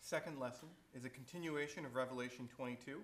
second lesson is a continuation of Revelation 22.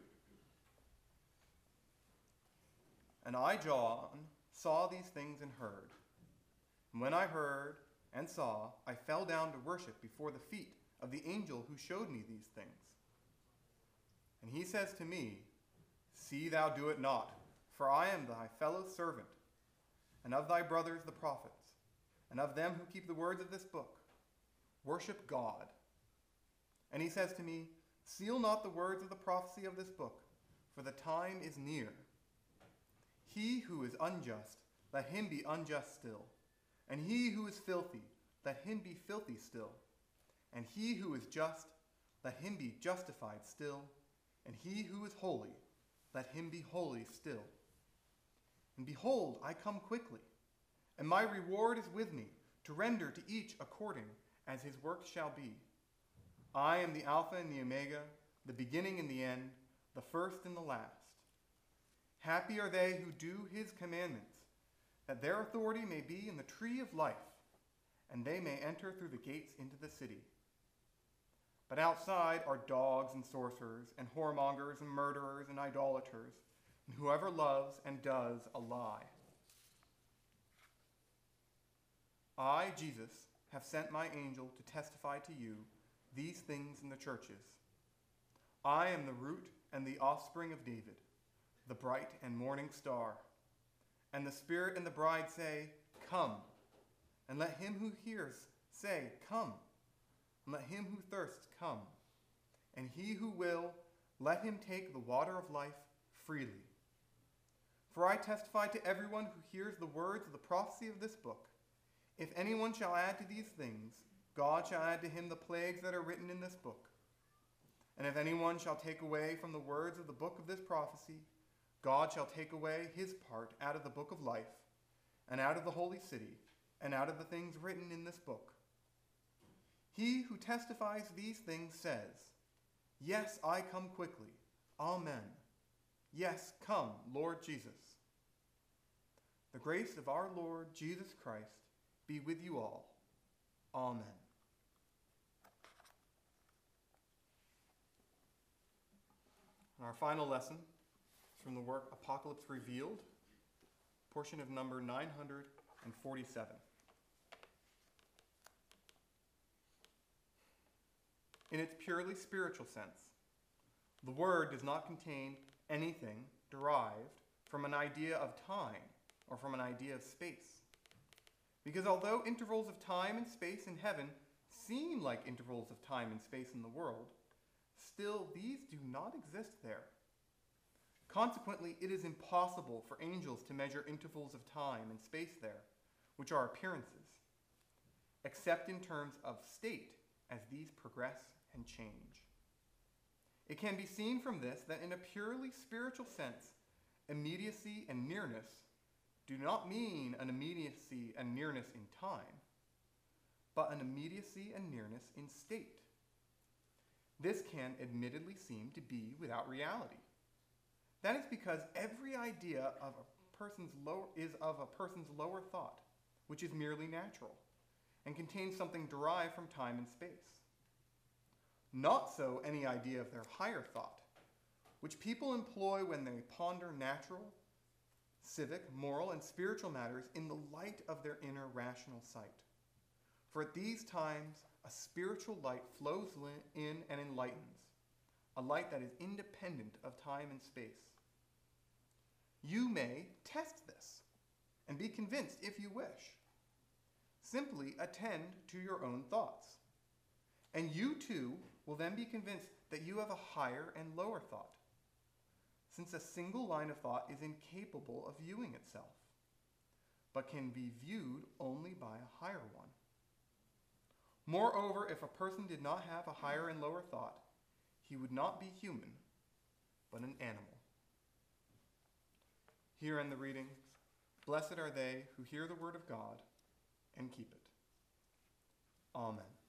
And I, John, saw these things and heard. And when I heard and saw, I fell down to worship before the feet of the angel who showed me these things. And he says to me, See thou do it not, for I am thy fellow servant, and of thy brothers the prophets, and of them who keep the words of this book. Worship God. And he says to me, Seal not the words of the prophecy of this book, for the time is near. He who is unjust, let him be unjust still. And he who is filthy, let him be filthy still. And he who is just, let him be justified still. And he who is holy, let him be holy still. And behold, I come quickly, and my reward is with me, to render to each according as his work shall be. I am the Alpha and the Omega, the beginning and the end, the first and the last. Happy are they who do his commandments, that their authority may be in the tree of life, and they may enter through the gates into the city. But outside are dogs and sorcerers, and whoremongers and murderers and idolaters, and whoever loves and does a lie. I, Jesus, have sent my angel to testify to you these things in the churches. I am the root and the offspring of David, the bright and morning star. And the Spirit and the bride say, Come. And let him who hears say, Come. And let him who thirsts come. And he who will, let him take the water of life freely. For I testify to everyone who hears the words of the prophecy of this book. If anyone shall add to these things, God shall add to him the plagues that are written in this book. And if anyone shall take away from the words of the book of this prophecy, God shall take away his part out of the book of life, and out of the holy city, and out of the things written in this book. He who testifies these things says, Yes, I come quickly. Amen. Yes, come, Lord Jesus. The grace of our Lord Jesus Christ be with you all. Amen. And our final lesson is from the work Apocalypse Revealed, portion of number 947. In its purely spiritual sense, the word does not contain anything derived from an idea of time or from an idea of space. Because although intervals of time and space in heaven seem like intervals of time and space in the world, still these do not exist there. Consequently, it is impossible for angels to measure intervals of time and space there, which are appearances, except in terms of state as these progress and change. It can be seen from this that in a purely spiritual sense, immediacy and nearness do not mean an immediacy and nearness in time, but an immediacy and nearness in state. This can admittedly seem to be without reality. That is because every idea of a person's lower thought, which is merely natural, and contains something derived from time and space. Not so any idea of their higher thought, which people employ when they ponder natural, civic, moral, and spiritual matters in the light of their inner rational sight. For at these times, a spiritual light flows in and enlightens, a light that is independent of time and space. You may test this and be convinced if you wish. Simply attend to your own thoughts, and you too will then be convinced that you have a higher and lower thought, since a single line of thought is incapable of viewing itself, but can be viewed only by a higher one. Moreover, if a person did not have a higher and lower thought, he would not be human, but an animal. Here end the reading. Blessed are they who hear the word of God and keep it. Amen.